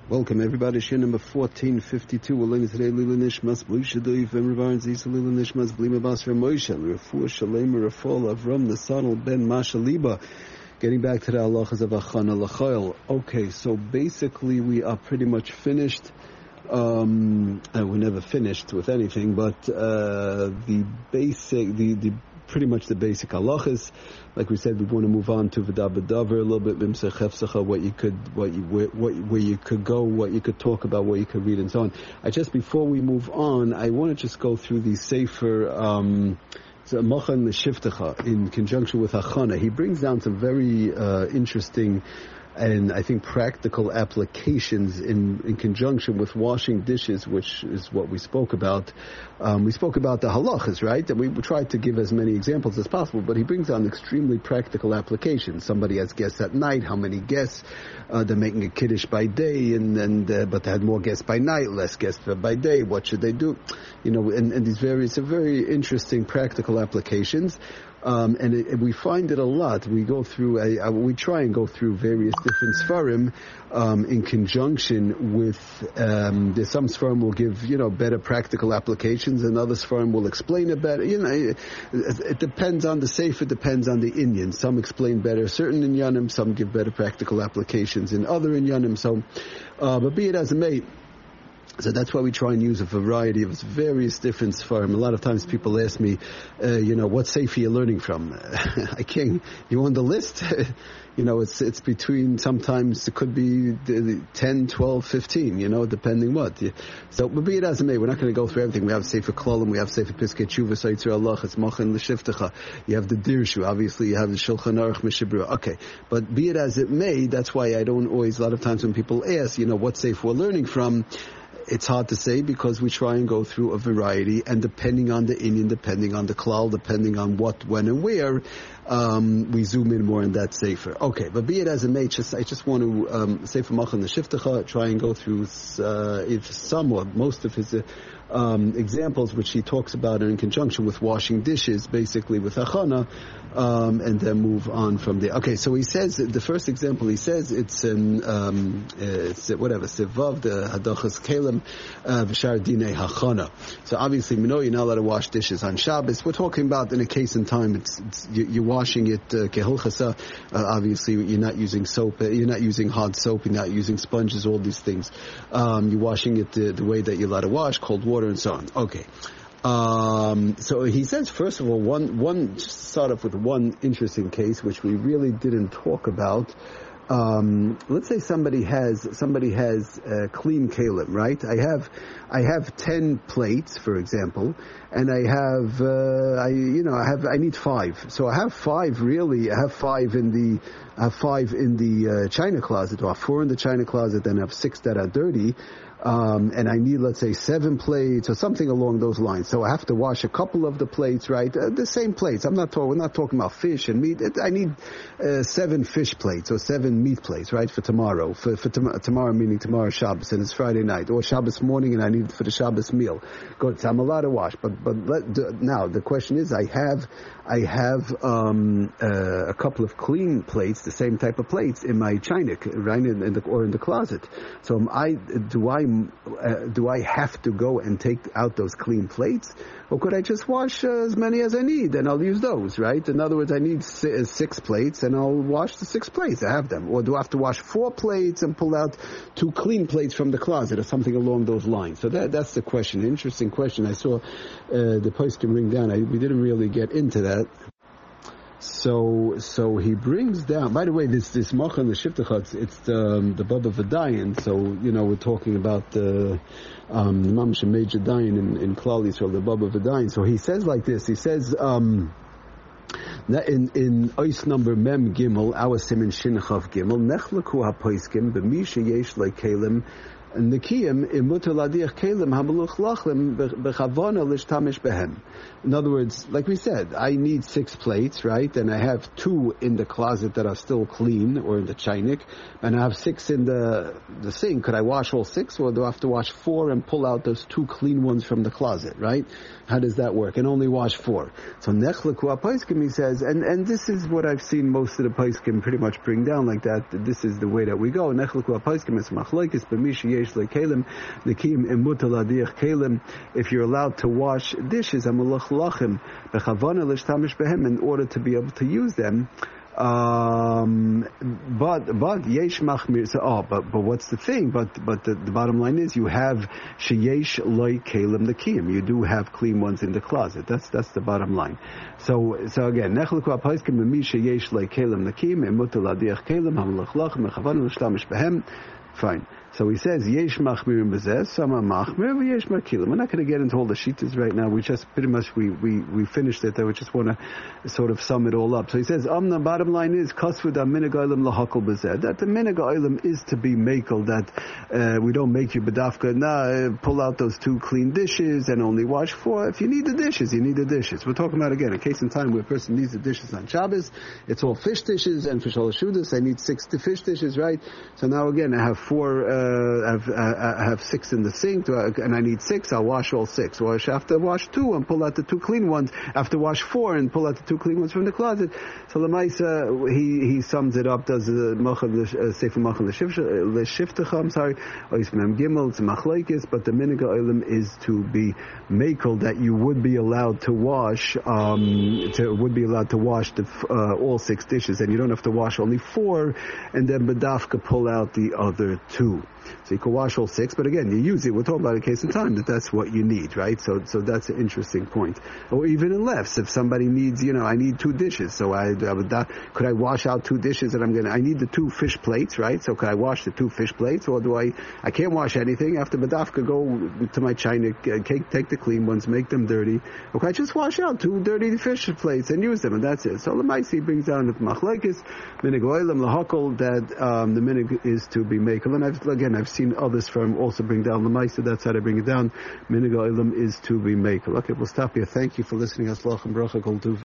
Welcome everybody. Shir number 1452. We're learning today Lila Nishmas Moshe Doiv and Rav Zisa Lila Nishmas Blima Basra Moshe Refuah Shalem Rafal Avram Nasanel Ben Masha Liba. Getting back to the halachas of Achana L'Chayil. Okay, so basically we are pretty much finished. We're never finished with anything, but the pretty much the basic halachas. Like we said, we want to move on to V'da B'davar a little bit, B'msech Hefsacha, where you could go, what you could talk about, what you could read, and so on. Before we move on, I want to just go through the Sefer Machan L'Shiftecha in conjunction with Achana. He brings down some very interesting and I think practical applications in conjunction with washing dishes, which is what we spoke about. We spoke about the halachas, right? And we tried to give as many examples as possible, but he brings on extremely practical applications. Somebody has guests at night, how many guests? They're making a kiddush by day, but they had more guests by night, less guests by day. What should they do? And these very interesting practical applications. We find it a lot. We go through we try and go through various different sfarim in conjunction with. There's some sfarim will give better practical applications, and other sfarim will explain it better. It depends on the sefer. It depends on the inyan. Some explain better certain inyanim. Some give better practical applications in other inyanim. So, but be it as it may. So that's why we try and use a variety of various different sfarim. A lot of times people ask me, what sefer you're learning from? I can't. You on the list? It's between, sometimes it could be 10, 12, 15, depending what. So, but be it as it may, we're not going to go through everything. We have Sefer Klolim, we have Sefer Piskei Tshuva, Seitzur Allah, it's Machan L'Shiftecha. You have the Dirshu, obviously you have the Shulchan Aruch Mishabura. Okay, but be it as it may, that's why I don't always, a lot of times when people ask, what sefer we're learning from, it's hard to say because we try and go through a variety, and depending on the inyan, depending on the klal, depending on what, when, and where, we zoom in more in that sefer. Okay, but be it as it may, I just want to Sefer Machan L'Shiftecha, try and go through some or most of his examples, which he talks about in conjunction with washing dishes, basically with achana, and then move on from there. Okay, so he says the first example. He says it's in Sivav the Hadachas Kalim V'Shar Dinei Hachana. So obviously, you're not allowed to wash dishes on Shabbos. We're talking about in a case in time. You're washing it kehilchasa. Obviously, you're not using soap. You're not using hard soap. You're not using sponges. All these things. You're washing it the way that you're allowed to wash, cold water and so on. Okay. So he says, first of all, just start off with one interesting case which we really didn't talk about. Let's say somebody has clean kalim, right? I have 10 plates, for example, and I need 5. So I have 5 really. I have 5 in the china closet, or 4 in the china closet, then I have 6 that are dirty. And I need, let's say, 7 plates or something along those lines. So I have to wash a couple of the plates, right? The same plates. We're not talking about fish and meat. I need 7 fish plates or 7 meat plates, right? For tomorrow. For tomorrow, meaning tomorrow Shabbos, and it's Friday night, or Shabbos morning, and I need for the Shabbos meal. Good. So I'm allowed to wash. Now the question is, I have a couple of clean plates, the same type of plates in my china, right, in the closet. So do I have to go and take out those clean plates, or could I just wash as many as I need and I'll use those, right? In other words, I need 6 plates and I'll wash the 6 plates. I have them. Or do I have to wash 4 plates and pull out 2 clean plates from the closet, or something along those lines? So that's the question. Interesting question. I saw the post can ring down. We didn't really get into that. So he brings down. By the way, this Machan L'Shiftecha, it's the Baba V'Dayan. So we're talking about the Mamash Major Dayan in Klal Yisrael, the Baba V'Dayan. So he says like this. He says that in Ois number Mem Gimel, our Simin Shin Chav Gimel, Nechlaku HaPoiskim b'mi sheyesh lekelim Nikiyim imutar ladiach kelim hameluch lachlim bechavana lishtamish behem. In other words, like we said, I need 6 plates, right? And I have 2 in the closet that are still clean, or in the chainik, and I have 6 in the sink. Could I wash all 6, or do I have to wash 4 and pull out those 2 clean ones from the closet, right? How does that work? And only wash 4. So nechleku apaiskim, he says, and this is what I've seen most of the paiskim pretty much bring down like that. This is the way that we go. Nechleku apaiskim is machlokes b'mishi yesh lekelim nikim imutar ladiach kelim. If you're allowed to wash dishes, amalach lachim bechavana lishtamish behem, in order to be able to use them. But yesh machmir. So, but what's the thing? But the bottom line is you have sheyesh loy kelim nikiyim. You do have clean ones in the closet. That's the bottom line. So again, nechleku apaiskim b'mi sheyesh loy kelim nikiyim imutar ladiach kelim hamalach lachim bechavana lishtamish behem. Fine. So he says, yesh machmirim b'zeh, some are machmir, but yesh makilim. We're not going to get into all the shittas right now. We just pretty much, we finished it there. We just want to sort of sum it all up. So he says, the bottom line is, kasvu da minig oilim lahakol b'zeh. That the minig oilim is to be makel, that we don't make you bedafka, pull out those 2 clean dishes and only wash 4. If you need the dishes, you need the dishes. We're talking about, again, a case in time where a person needs the dishes on Shabbos. It's all fish dishes, and for Shalosh Seudos, I need 6 fish dishes, right? So now again, I have 4, I have 6 in the sink, and I need 6. I'll wash all 6. Or I have to wash 2 and pull out the 2 clean ones. I have to wash 4 and pull out the 2 clean ones from the closet. So Lamaisa, he sums it up. Does the Sefer Machan L'Shiftecha? I'm sorry, Ois Mem Gimel. It's Machlekes, but the Minig Oilim is to be makel, that you would be allowed to wash. Would be allowed to wash all 6 dishes, and you don't have to wash only 4, and then bedafka pull out the other 2. So you can wash all 6, but again, you use it. We're talking about a case in time that's what you need, right? So that's an interesting point. Or even in lefts, if somebody needs, I need 2 dishes, so could I wash out 2 dishes, and I need the 2 fish plates, right? So could I wash the 2 fish plates, or do I can't wash anything? After bedafka, go to my chainik, take the clean ones, make them dirty, or could I just wash out 2 dirty fish plates and use them, and that's it? So Lamaisi brings down the machlekes, minig oilam lahakol, that the minig is to be makel. And I've seen others from also bring down the Maisa. That's how they bring it down. Minig oilam is to be makel. Okay, we'll stop here. Thank you for listening. Haslach and bracha kol tuv.